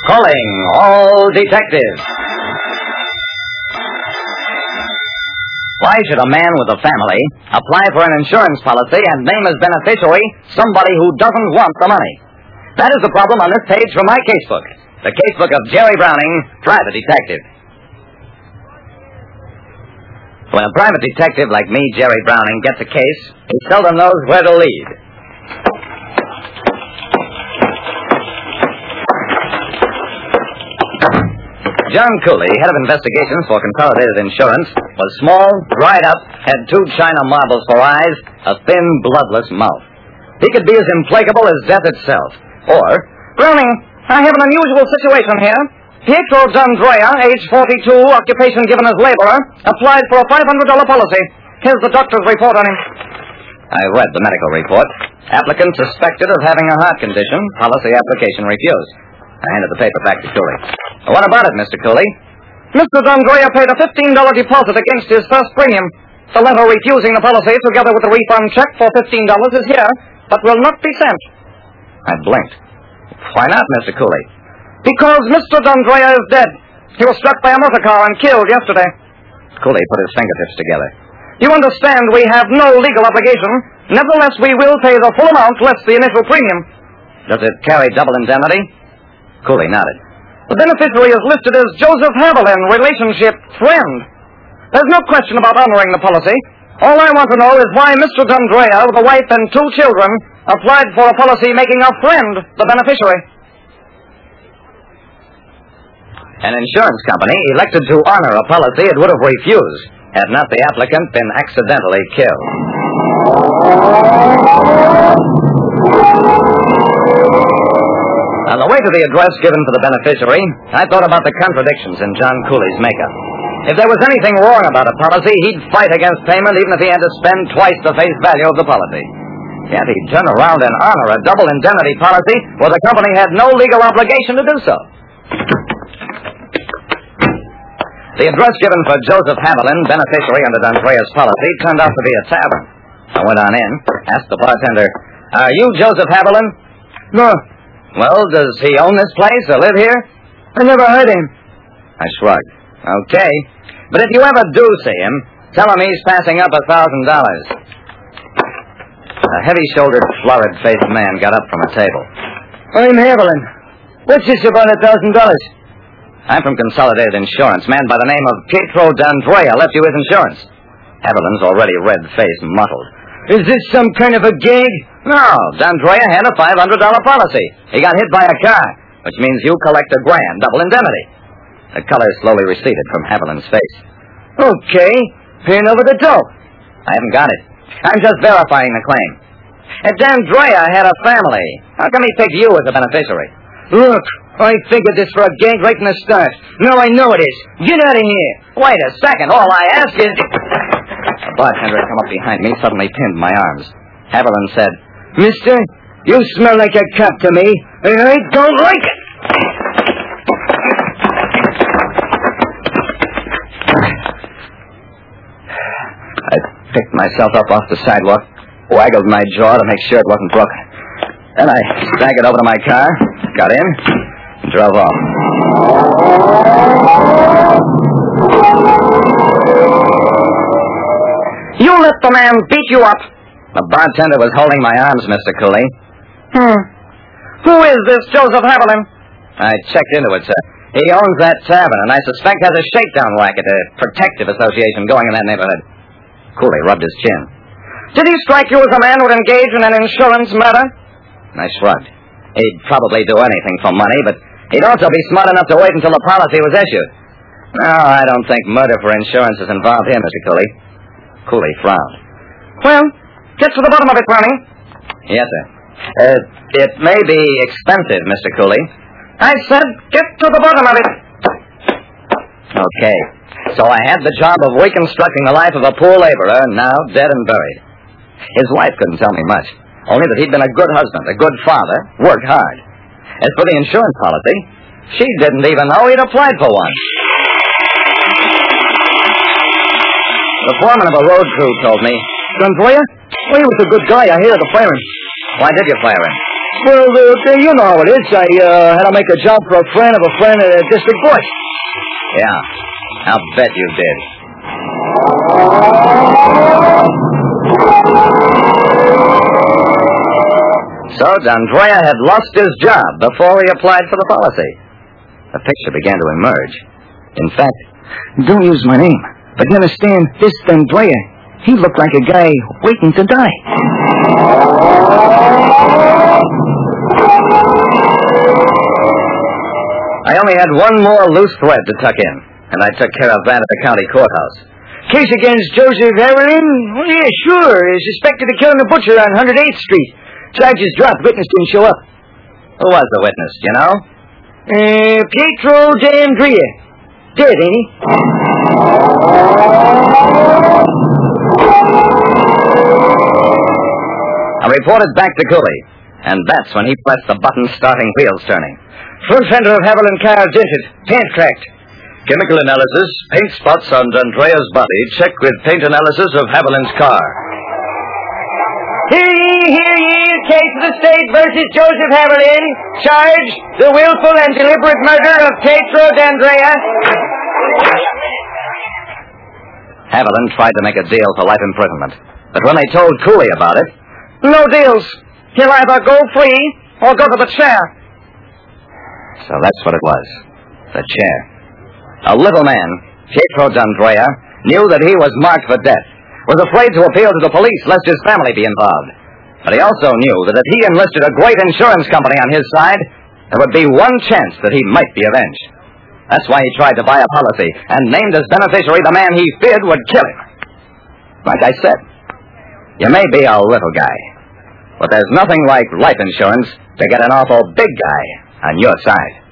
Calling all detectives. Why should a man with a family apply for an insurance policy and name as beneficiary somebody who doesn't want the money? That is the problem on this page from my casebook. The casebook of Jerry Browning, private detective. When a private detective like me, Jerry Browning, gets a case, he seldom knows where to lead. John Cooley, head of investigations for Consolidated Insurance, was small, dried up, had 2 china marbles for eyes, a thin, bloodless mouth. He could be as implacable as death itself. Or, Browning, I have an unusual situation here. Pietro D'Andrea, age 42, occupation given as laborer, applied for a $500 policy. Here's the doctor's report on him. I read the medical report. Applicant suspected of having a heart condition. Policy application refused. I handed the paper back to Cooley. What about it, Mr. Cooley? Mr. D'Andrea paid a $15 deposit against his first premium. The letter refusing the policy, together with the refund check for $15, is here, but will not be sent. I blinked. Why not, Mr. Cooley? Because Mr. D'Andrea is dead. He was struck by a motor car and killed yesterday. Cooley put his fingertips together. You understand we have no legal obligation. Nevertheless, we will pay the full amount less the initial premium. Does it carry double indemnity? Cooley nodded. The beneficiary is listed as Joseph Haviland, relationship friend. There's no question about honoring the policy. All I want to know is why Mr. D'Andrea, with a wife and 2 children, applied for a policy making a friend the beneficiary. An insurance company elected to honor a policy it would have refused had not the applicant been accidentally killed. On the way to the address given for the beneficiary, I thought about the contradictions in John Cooley's makeup. If there was anything wrong about a policy, he'd fight against payment even if he had to spend twice the face value of the policy. Yet he'd turn around and honor a double indemnity policy where the company had no legal obligation to do so. The address given for Joseph Haviland, beneficiary under D'Andrea's policy, turned out to be a tavern. I went on in, asked the bartender, "Are you Joseph Haviland?" No. "Well, does he own this place or live here?" I never heard him. I shrugged. "Okay. But if you ever do see him, tell him he's passing up $1,000. A heavy-shouldered, florid-faced man got up from a table. I'm Haviland. What's this about $1,000? I'm from Consolidated Insurance. Man by the name of Pietro D'Andrea left you his insurance. Haviland's already red-faced, muttled. Is this some kind of a gag? No, D'Andrea had a $500 policy. He got hit by a car, which means you collect $1,000, double indemnity. The color slowly receded from Haviland's face. Okay. Hand over the dough. I haven't got it. I'm just verifying the claim. D'Andrea had a family. How come he picked you as a beneficiary? Look, I figured this for a gag right from the start. Now I know it is. Get out of here. Wait a second. All I ask is... The bartender had come up behind me, suddenly pinned my arms. Haviland said, "Mister, you smell like a cop to me, and I don't like it." I picked myself up off the sidewalk, waggled my jaw to make sure it wasn't broken. Then I staggered over to my car, got in, and drove off. You let the man beat you up. The bartender was holding my arms, Mr. Cooley. Who is this Joseph Haviland? I checked into it, sir. He owns that tavern, and I suspect has a shakedown racket, a protective association going in that neighborhood. Cooley rubbed his chin. Did he strike you as a man who would engage in an insurance matter? I shrugged. He'd probably do anything for money, but he'd also be smart enough to wait until the policy was issued. No, I don't think murder for insurance is involved here, Mr. Cooley. Cooley frowned. Well, get to the bottom of it, Browning. Yes, sir. It may be expensive, Mr. Cooley. I said get to the bottom of it. Okay. So I had the job of reconstructing the life of a poor laborer, now dead and buried. His wife couldn't tell me much, only that he'd been a good husband, a good father, worked hard. As for the insurance policy, she didn't even know he'd applied for one. The foreman of a road crew told me, D'Andrea? Well, he was a good guy. I hated to fire him. "Why did you fire him?" Well, you know how it is. I had to make a job for a friend of a friend at District Bush. Yeah, I'll bet you did. So D'Andrea had lost his job before he applied for the policy. The picture began to emerge. In fact, don't use my name, but you understand, this D'Andrea, he looked like a guy waiting to die. I only had one more loose thread to tuck in, and I took care of that at the county courthouse. Case against Joseph Haviland? Oh, yeah, sure. Suspected of killing a butcher on 108th Street. Charges dropped. Witness didn't show up. Who was the witness, do you know? Pietro D'Andrea. Dead, ain't he? I reported back to Cooley, and that's when he pressed the button starting wheels turning. Front fender of Haviland car dented. Paint cracked. Chemical analysis, paint spots on D'Andrea's body, checked with paint analysis of Haviland's car. Hear ye, case of the state versus Joseph Haviland. Charge the willful and deliberate murder of Pietro D'Andrea. Haviland tried to make a deal for life imprisonment, but when they told Cooley about it... No deals. He'll either go free or go to the chair. So that's what it was. The chair. A little man, Pietro D'Andrea, knew that he was marked for death, was afraid to appeal to the police lest his family be involved. But he also knew that if he enlisted a great insurance company on his side, there would be one chance that he might be avenged. That's why he tried to buy a policy and named as beneficiary the man he feared would kill him. Like I said, you may be a little guy, but there's nothing like life insurance to get an awful big guy on your side.